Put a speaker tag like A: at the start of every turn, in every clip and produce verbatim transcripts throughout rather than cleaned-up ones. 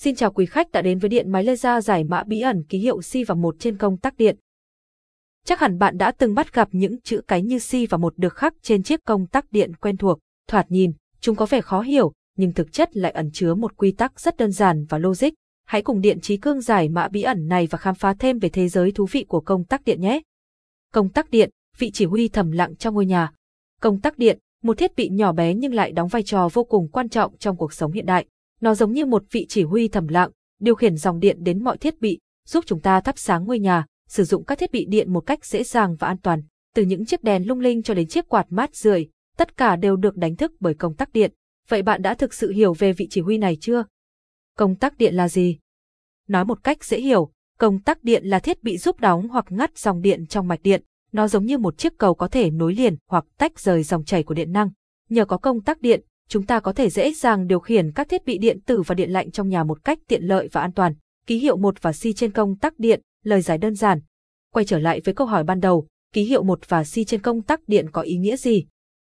A: Xin chào quý khách đã đến với điện máy laser giải mã bí ẩn ký hiệu Si và một trên công tắc điện. Chắc hẳn bạn đã từng bắt gặp những chữ cái như Si và một được khắc trên chiếc công tắc điện quen thuộc. Thoạt nhìn, chúng có vẻ khó hiểu, nhưng thực chất lại ẩn chứa một quy tắc rất đơn giản và logic. Hãy cùng Điện Trí Cương giải mã bí ẩn này và khám phá thêm về thế giới thú vị của công tắc điện nhé. Công tắc điện, vị chỉ huy thầm lặng trong ngôi nhà. Công tắc điện, một thiết bị nhỏ bé nhưng lại đóng vai trò vô cùng quan trọng trong cuộc sống hiện đại. Nó giống như một vị chỉ huy thầm lặng, điều khiển dòng điện đến mọi thiết bị, giúp chúng ta thắp sáng ngôi nhà, sử dụng các thiết bị điện một cách dễ dàng và an toàn. Từ những chiếc đèn lung linh cho đến chiếc quạt mát rượi, tất cả đều được đánh thức bởi công tắc điện. Vậy bạn đã thực sự hiểu về vị chỉ huy này chưa? Công tắc điện là gì? Nói một cách dễ hiểu, công tắc điện là thiết bị giúp đóng hoặc ngắt dòng điện trong mạch điện. Nó giống như một chiếc cầu có thể nối liền hoặc tách rời dòng chảy của điện năng. Nhờ có công tắc điện, chúng ta có thể dễ dàng điều khiển các thiết bị điện tử và điện lạnh trong nhà một cách tiện lợi và an toàn. Ký hiệu một và Si trên công tắc điện, lời giải đơn giản. Quay trở lại với câu hỏi ban đầu, ký hiệu một và Si trên công tắc điện có ý nghĩa gì?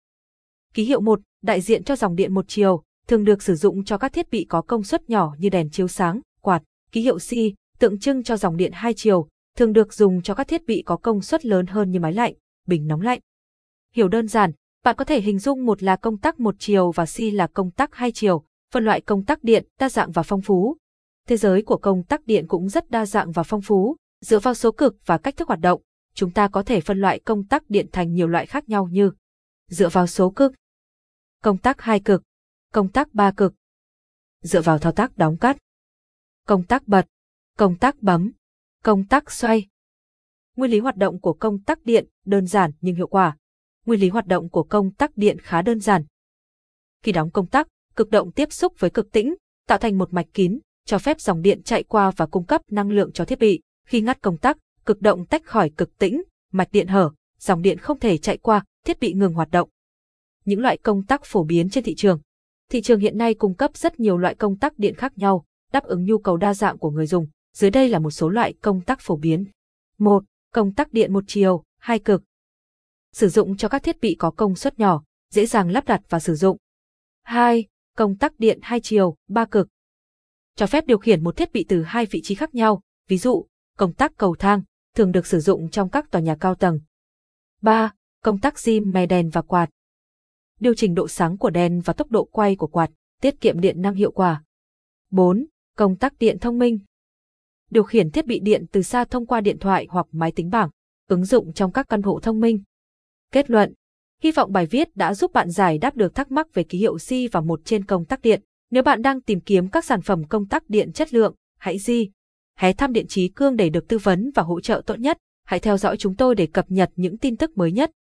A: Ký hiệu một, đại diện cho dòng điện một chiều, thường được sử dụng cho các thiết bị có công suất nhỏ như đèn chiếu sáng, quạt. Ký hiệu Si, tượng trưng cho dòng điện hai chiều, thường được dùng cho các thiết bị có công suất lớn hơn như máy lạnh, bình nóng lạnh. Hiểu đơn giản, bạn có thể hình dung một là công tắc một chiều và Si là công tắc hai chiều, phân loại công tắc điện đa dạng và phong phú. Thế giới của công tắc điện cũng rất đa dạng và phong phú, dựa vào số cực và cách thức hoạt động, chúng ta có thể phân loại công tắc điện thành nhiều loại khác nhau như dựa vào số cực, công tắc hai cực, công tắc ba cực, dựa vào thao tác đóng cắt, công tắc bật, công tắc bấm, công tắc xoay. Nguyên lý hoạt động của công tắc điện đơn giản nhưng hiệu quả. Nguyên lý hoạt động của công tắc điện khá đơn giản. Khi đóng công tắc, cực động tiếp xúc với cực tĩnh, tạo thành một mạch kín, cho phép dòng điện chạy qua và cung cấp năng lượng cho thiết bị. Khi ngắt công tắc, cực động tách khỏi cực tĩnh, mạch điện hở, dòng điện không thể chạy qua, thiết bị ngừng hoạt động. Những loại công tắc phổ biến trên thị trường. Thị trường hiện nay cung cấp rất nhiều loại công tắc điện khác nhau, đáp ứng nhu cầu đa dạng của người dùng. Dưới đây là một số loại công tắc phổ biến. một. Công tắc điện một chiều, hai cực. Sử dụng cho các thiết bị có công suất nhỏ, dễ dàng lắp đặt và sử dụng. hai. Công tắc điện hai chiều, ba cực. Cho phép điều khiển một thiết bị từ hai vị trí khác nhau, ví dụ, công tắc cầu thang, thường được sử dụng trong các tòa nhà cao tầng. ba. Công tắc diêm mè đèn và quạt. Điều chỉnh độ sáng của đèn và tốc độ quay của quạt, tiết kiệm điện năng hiệu quả. bốn. Công tắc điện thông minh. Điều khiển thiết bị điện từ xa thông qua điện thoại hoặc máy tính bảng, ứng dụng trong các căn hộ thông minh. Kết luận, hy vọng bài viết đã giúp bạn giải đáp được thắc mắc về ký hiệu Si và một trên công tắc điện. Nếu bạn đang tìm kiếm các sản phẩm công tắc điện chất lượng, hãy di hãy thăm Điện Trí Cương để được tư vấn và hỗ trợ tốt nhất. Hãy theo dõi chúng tôi để cập nhật những tin tức mới nhất.